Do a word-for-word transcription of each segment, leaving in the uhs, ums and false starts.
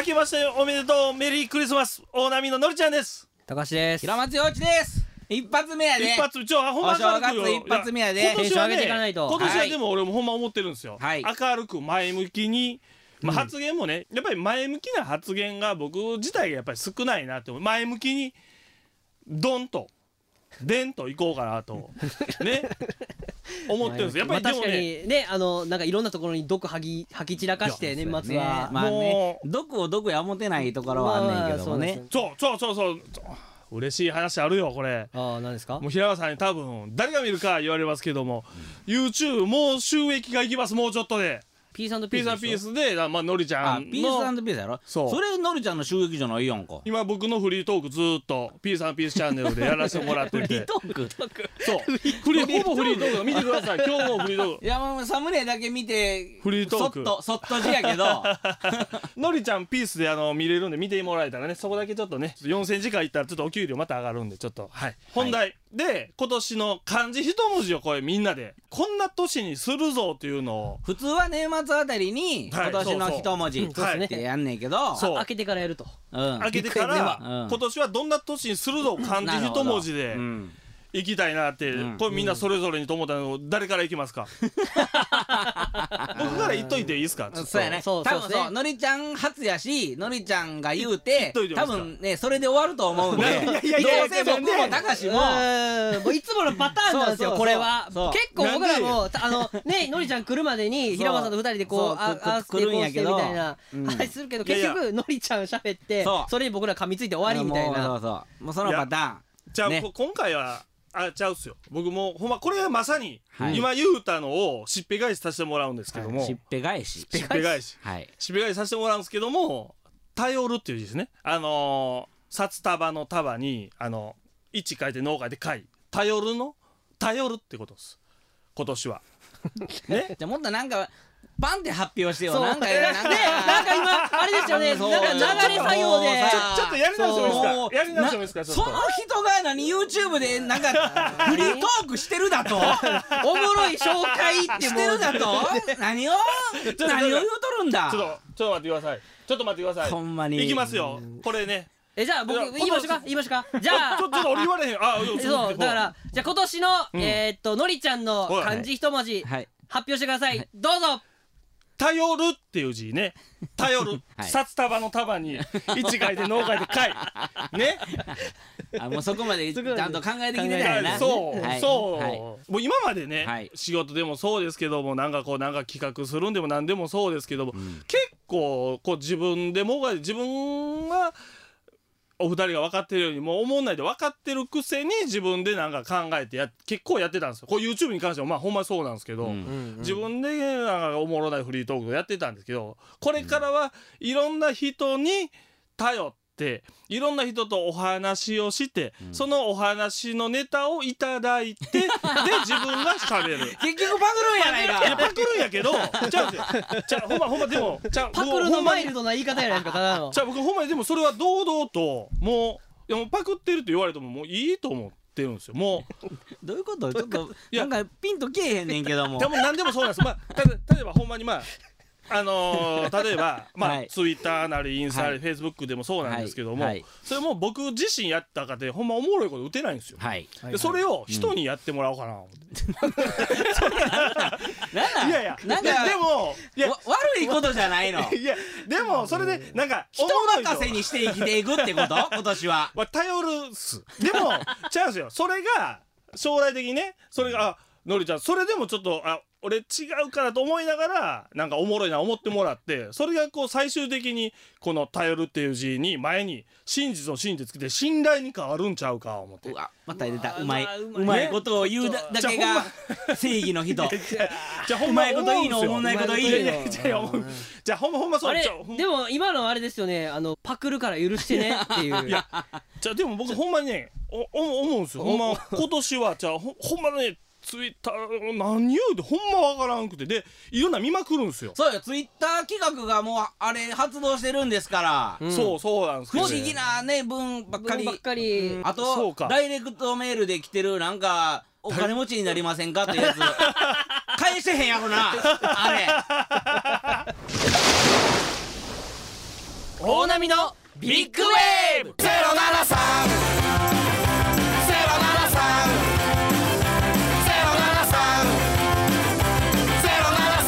明けましておめでとうメリークリスマス。大波ののりちゃんです。 高橋です。 平松陽一です。一発目やで。 一発ちょほんま明るくよ。 一発目やで。 今年はね、 今年はでも俺もほんま思ってるんですよ、 はい、 明るく前向きに、まあ、発言もね、うん、やっぱり前向きな発言が僕自体がやっぱり少ないなって思う。前向きにドンとデンといこうかなとね思ってるんです。やっぱりでもね、まあ、確かにね、あのなんかいろんなところに毒吐き吐き散らかして年末は、 ね、まあね、毒を毒や思ってないところはあんねんけどもね、 まあ、そうそうそうそう嬉しい話あるよこれ。 ああ、何ですか。 もう平川さんに多分誰が見るか言われますけども、うん、YouTube もう収益がいきます。もうちょっとでピース&ピースでしょ。 ピース&ピースで、まあ、のりちゃんのピース&ピースやろ。そうそれのりちゃんの収益じゃないやんか。 今僕のフリートークずーっとピース&ピースチャンネルでやらせてもらっててフリートークそうフリーほぼフリートーク見てください。今日もフリートーク。 いやもうサムネだけ見てフリートークそっとそっと字やけどのりちゃんピースであの見れるんで見てもらえたらね、そこだけちょっとねよんせんじかんいったらちょっとお給料また上がるんでちょっとはい、はい、本題で今年の漢字一文字をこれみんなでこんな年にするぞというのを普通は年末あたりに今年の一文字ってやんねんけど、 そう開けてからやると、 うん、開けてから、うん、今年はどんな年にするぞ漢字一文字でいきたいなって、うん、これみんなそれぞれにと思ったの誰からいきますか僕から言っといていいですか。 そうやね、多分そうのりちゃん初やしのりちゃんが言うて多分ねそれで終わると思うんでどうせ僕も高志ももういつものパターンなんですよこれは。結構僕らもあのねのりちゃん来るまでに平間さんとふたりでこうああ来るんやけどみたいな話するけど結局のりちゃん喋ってそれに僕ら噛みついて終わりみたいな。 そうそうもうそのパターンじゃあ今回はあちゃうっすよ。僕もほんまこれはまさに今言うたのをしっぺ返しさせてもらうんですけども、 しっぺ返ししっぺ返ししっぺ返しさせてもらうんですけども、頼るっていう字ですね。あの札束の束にあの一書いて脳書いて貝頼るの頼るってことです今年はね。じゃあもっとなんかパンって発表してよ。 なんかなんか今あれですよね、なんか流れ作業でちょっとやり直してもいいですか。やり直してもいいですか。 その人が何 YouTube でなんかフリートークしてるだとおもろい紹介ってしてるだと何を何を言うとるんだ。 ちょっとちょっと待ってください。ちょっと待ってください。 ほんまにいきますよこれね。 えじゃあ僕言いましょうか言いましょうか。じゃあちょっと俺言われへん。あそうだからじゃあ今年のえっとのりちゃんの漢字一文字発表してください。どうぞ。 頼るっていう字ね。頼る、はい、札束の束に一書いて脳書いて貝ね。 あもうそこまでちゃんと考えてきてたよな。 そう、はい、そう、はい、もう今までね、はい、仕事でもそうですけどもなんかこうなんか企画するんでも何でもそうですけども、うん、結構こう自分でもが自分はお二人が分かってるようにもう思んないで分かってるくせに自分でなんか考えてや結構やってたんですよ。こう YouTube に関してはまあほんまそうなんですけど、うん、自分でなんかおもろないフリートークやってたんですけど、これからはいろんな人に頼っていろんな人とお話をして、うん、そのお話のネタをいただいてで自分が喋る結局パクるんやないか。 いやパクるんやけどちゃうちゃうほんまほんまでもちゃうパクるのマイルドな言い方やないですか。ただのちゃう僕ほんまにでもそれは堂々ともういやもうパクってるって言われてももういいと思ってるんですよ。もうどういうことちょっとなんかピンとけえへんねんけども。 でも何でもそうなんです。まあ例えばほんまにまああのー、例えば、まあはい、ツイッターなりインスタなり、はい、フェイスブックでもそうなんですけども、はい、それも僕自身やったかでほんまおもろいこと打てないんですよ、はい、でそれを人にやってもらおうかな、うん、いやいやなんかでもいや悪いことじゃないの。 いやでもそれでなんか人任せにして生きていくってこと今年は、 まあ、頼るっす。でも違うんですよ。それが将来的にねそれがあのりちゃんそれでもちょっとあ俺違うからと思いながらなんかおもろいな思ってもらってそれがこう最終的にこの頼るっていう字に前に真実の真実つけて信頼に変わるんちゃうか思って。 うわまた出たうまいうまいことを言うだけが正義の人。 じゃほんまいこといいのおもんないこといいの。じゃほんまほんまそう。 あれでも今のあれですよね、あのパクるから許してねっていう。いやじゃでも僕ほんまにねお思うんですよ。ほんま今年はじゃほほんまねツイッター何言うてほんまわからんくてでいろんな見まくるんですよ。 そうよツイッター企画がもうあれ発動してるんですから、 うん、そうそうなんですけど、ね、 不思議なね文ばっかりばっかり、 うん、あとダイレクトメールで来てるなんかお金持ちになりませんかってやつ返してへんやろなあれ。 大波のビッグウェーブゼロななさんゼロななさんゼロななさんゼロ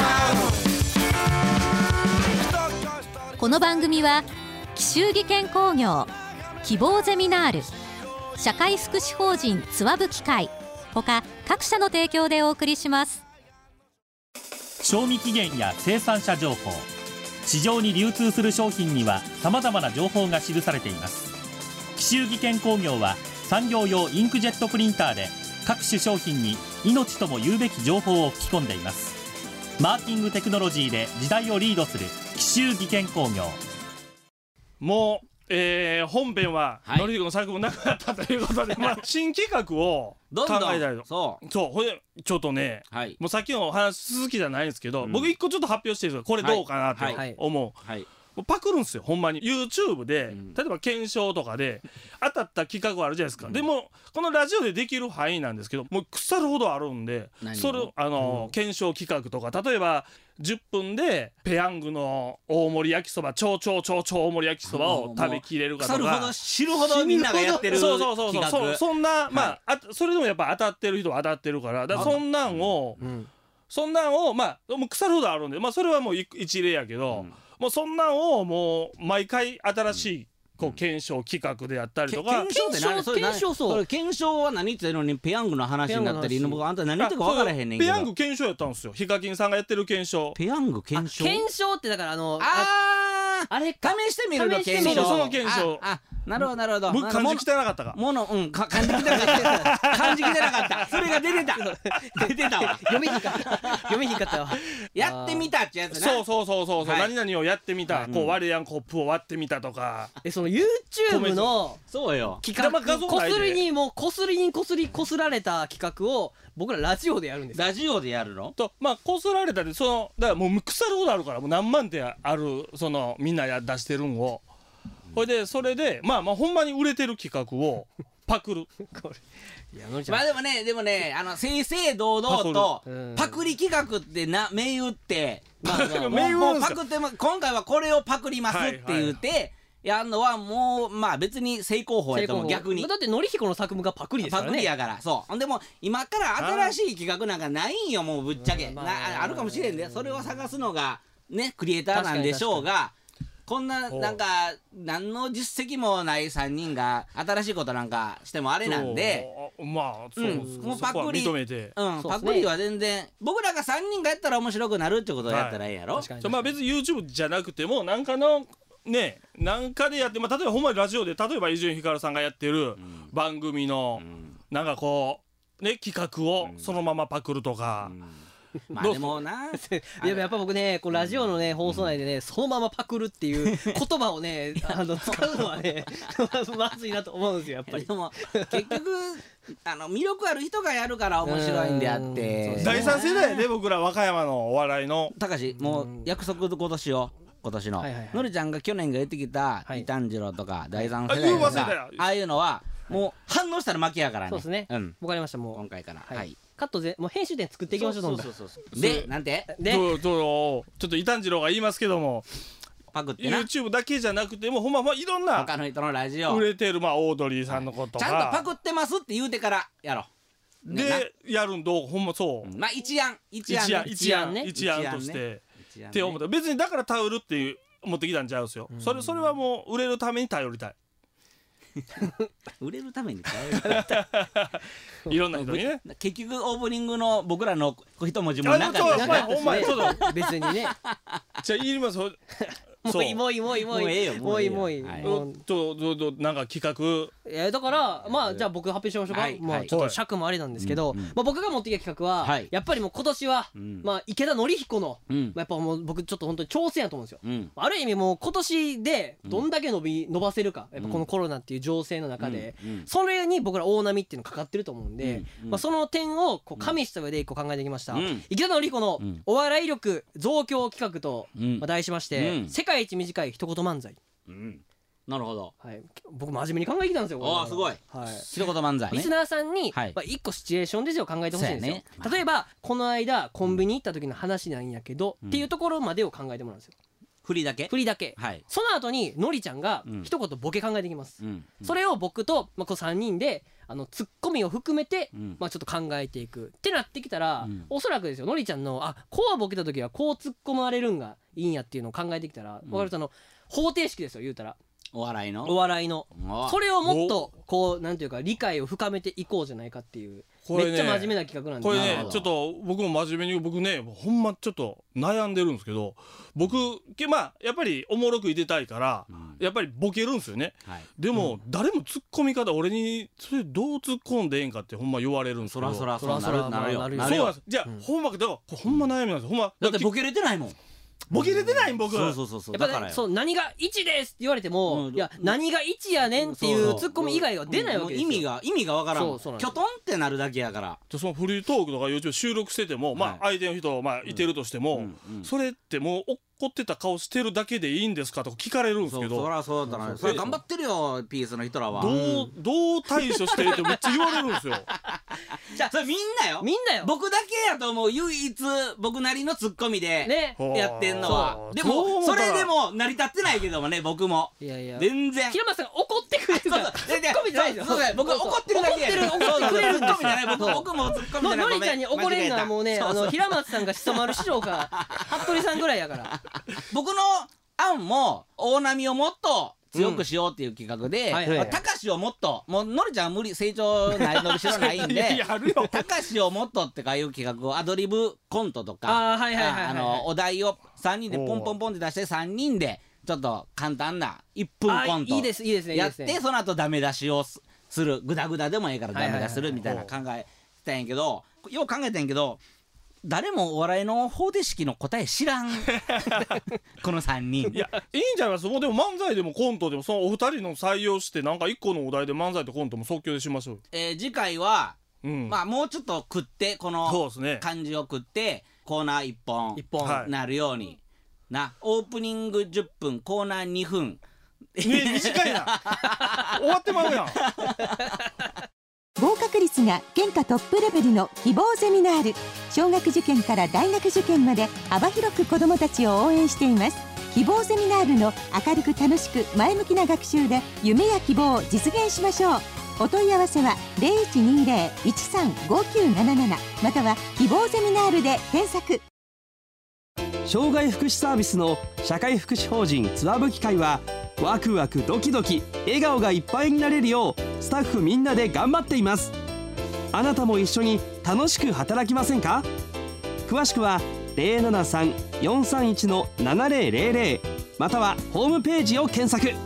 ななさん。 この番組は紀州技研工業、希望ゼミナール、社会福祉法人つわぶ機械他各社の提供でお送りします。 賞味期限や生産者情報、市場に流通する商品にはさまざまな情報が記されています。紀州技研工業は産業用インクジェットプリンターで各種商品に命とも言うべき情報を吹き込んでいます。マーキングテクノロジーで時代をリードする紀州技研工業。 もうえー、本編は、はい、のりひこの作文なくなったということで、まあ、新企画を考えたいと。そうそうほいでちょっとね、はい、もうさっきの話続きじゃないんですけど、うん、僕一個ちょっと発表してるんですけどこれどうかなと思う、はいはいはい、もうパクるんですよほんまに YouTube で、うん、例えば検証とかで当たった企画あるじゃないですか、うん、でもこのラジオでできる範囲なんですけどもう腐るほどあるんでそれあの、うん、検証企画とか例えばじゅっぷんでペヤングの大盛り焼きそば超超超超大盛り焼きそばを食べきれるかとか腐るほど知るほどみんながやってるそうそうそうそう そ, そんな、はい、まああそれでもやっぱ当たってる人は当たってるからだからそんなんを、うん、そんなんをまあもう腐るほどあるんでまあそれはもう一例やけど、うん、もうそんなんをもう毎回新しい、うんこう検証企画であったりとか検証って何それ検証そう検証は何って言うのにペヤングの話になったり僕あんた何言ってか分からへんねんけどペヤング検証やったんですよヒカキンさんがやってる検証ペヤング検証検証ってだからあのああれ試してみるの検証その検証あなるほどなるほど僕漢字汚かったかものうん漢字汚かった漢字汚かったそれが出てた出てたわ読めひんかった読めひんかったわやってみたってやつなそうそうそうそうそう何々をやってみたこう割れやんコップを割ってみたとかえその YouTube のそうよ企画こすりにもうこすりにこすりこすられた企画を僕らラジオでやるんですラジオでやるのとまあこすられたでそのだからもう腐るほどあるからもう何万点あるそのみんなや出してるんをほいでそれでまあまあほんまに売れてる企画をパクるこれいやまあでもねでもねあの正々堂々とパクリ企画ってな銘打ってまあもうパクって今回はこれをパクりますって言ってやるのはもうまあ別に正攻法やと思う逆にだってのりひこの作文がパクリですからねパクリやからそうほんでも今から新しい企画なんかないんよもうぶっちゃけなあるかもしれんでそれを探すのがねクリエイターなんでしょうがこんななんか何の実績もないさんにんが新しいことなんかしてもあれなんでまあそう、うん、 もうパクリ認めて、 うん、パクリは全然僕らがさんにんがやったら面白くなるってことをやったらいいやろ、はい、 まあ別に YouTube じゃなくてもなんかのねなんかでやって、まあ、例えばほんまにラジオで例えば伊集院光さんがやってる番組の、うん、なんかこうね企画をそのままパクるとか、うんまあでもなでもやっぱ僕ねこうラジオのね放送内でねそのままパクるっていう言葉をねあの使うのはねまずいなと思うんですよやっぱり。 でも結局あの魅力ある人がやるから面白いんであってだいさん世代で僕ら和歌山のお笑いのたかしもう約束今年を今年ののりちゃんが去年が言ってきた伊丹次郎とかだいさん世代とかああいうのはもう反応したら負けやからね。 そうですねわかりましたもう今回からはいカットでもう編集点作っていきましょう。そうそうそうそうでなんてでどうどうちょっと伊丹次郎が言いますけどもパクってな YouTube だけじゃなくてもほんまいろんな他の人のラジオ売れてるまあオードリーさんのことがちゃんとパクってますって言うてからやろでやるんどうほんまそうまあ一案一案一案ね一案としてって思った別にだから頼るっていう持ってきたんちゃうんですよそれそれはもう売れるために頼りたい売れるために頼りたいいろんな人にね結局オープニングの僕らの一文字もなかったほんまにちょっと別にねじゃあ言いますもういいもういいもういいもういいもういいもういいとどどなんか企画いやだからまあじゃあ僕発表しましょうかまあちょっと尺もあれなんですけどまあ僕が持ってきた企画はやっぱりもう今年はまあ池田典彦のやっぱもう僕ちょっと本当に挑戦やと思うんですよある意味もう今年でどんだけ伸び伸ばせるかやっぱこのコロナっていう情勢の中でそれに僕ら大波っていうのかかってると思うんでまあその点をこう加味した上でこう考えてきました池田典彦のお笑い力増強企画と題しまして世界一短い一言漫才、 うん、なるほど、 はい、僕真面目に考えてきたんですよ。 ああすごい、はい、一言漫才、ね、 リスナーさんに、はいまあ、一個シチュエーションで考えてほしいんですよ、ね、例えばこの間コンビニ行った時の話なんやけど、うん、っていうところまでを考えてもらうんですよ。 振りだけ振りだけ、 はい、 その後にのりちゃんが一言ボケ考えてきます、うん、それを僕と、まあ、こうさんにんであのツッコミを含めて、うんまあ、ちょっと考えていくってなってきたら、うん、おそらくですよのりちゃんのあこうボケた時はこう突っ込まれるんがいいんやっていうのを考えてきたら、うん、分かるその方程式ですよ言うたらお笑いのお笑いのそれをもっとこうなんていうか理解を深めていこうじゃないかっていうこれ、ね、めっちゃ真面目な企画なんでこれねちょっと僕も真面目に僕ねほんまちょっと悩んでるんですけど僕まあやっぱりおもろくいてたいから、うん、やっぱりボケるんですよね、はい、でも、うん、誰もツッコみ方俺にそれどう突っ込んでええんかってほんま言われるんですけどそらそらそらなるよそうなんですじゃあ、うん、ほんまだからほんま悩みなんですほんまだってボケれてないもんボケれてないん僕そうそうそうそうやっぱねそう何がいちですって言われても、うん、いや何がいちやねんっていうツッコミ以外は出ないわけですよ、 うん、意味が意味がわからんキョトンってなるだけやからそのフリートークとか YouTube 収録してても、はい、まあ相手の人まあいてるとしても、うんうん、それってもう怒ってた顔してるだけでいいんですかとか聞かれるんですけどそりゃそうだなそれ頑張ってるよピースの人らはどう、うん、どう対処してってめっちゃ言われるんですよじゃあそれみんなよみんなよ僕だけやと思う唯一僕なりのツッコミでやってんのは、ね、でもそれでも成り立ってないけどもね僕もいやいや全然平松さんが怒ってくれるからツッコミじゃないですよ僕は怒ってるだけや怒ってる怒ってくれるんですよ僕もツッコミじゃないのりちゃんに怒れるのはもうねあの平松さんがしそ丸師匠か服部さんぐらいやから僕の案も大波をもっと強くしようっていう企画でたかしをもっともうのりちゃんは無理成長ない伸びしろないんでたかしをもっとってかいう企画をアドリブコントとかお題をさんにんでポンポンポンって出してさんにんでちょっと簡単ないっぷんコントやってその後ダメ出しをするグダグダでもいいからダメ出しするみたいな考えてたんやけどよう考えたんやけど誰もお笑いの方程式の答え知らんこのさんにんいやいいんじゃないですかもうでも漫才でもコントでもそのお二人の採用してなんかいっこのお題で漫才とコントも即興でしましょう、 えー、次回は、うん、まあもうちょっと食ってこの感じを食って、ね、コーナーいっぽんなるように、はい、なオープニングじゅっぷんコーナーにふんね短いな終わってまうやん合格率が県下トップレベルの希望ゼミナール小学受験から大学受験まで幅広く子どもたちを応援しています希望ゼミナールの明るく楽しく前向きな学習で夢や希望を実現しましょうお問い合わせは ゼロいちにゼロ いちさん ごきゅうなななな または希望ゼミナールで検索障害福祉サービスの社会福祉法人つわぶき会はワクワクドキドキ笑顔がいっぱいになれるようスタッフみんなで頑張っていますあなたも一緒に楽しく働きませんか詳しくは ゼロななさん よんさんいち のななゼロゼロゼロ またはホームページを検索エ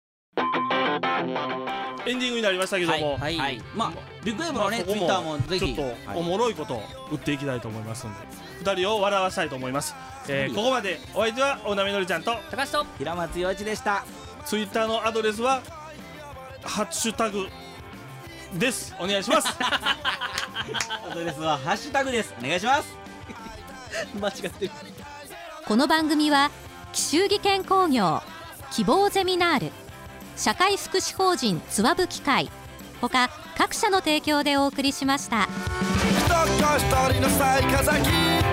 ンディングになりましたけども、 はいはい、まあビッグウェーブのねツイッターもぜひちょっとおもろいことを打っていきたいと思いますのでふたりを笑わしたいと思います、えー、ここまでお相手は大波のりちゃんと高橋と平松陽一でしたツイッターのアドレスはハッシュタグですお願いしますアドレスはハッシュタグですお願いします間違ってるこの番組は紀州技研工業希望ゼミナール社会福祉法人つわぶき会他各社の提供でお送りしました。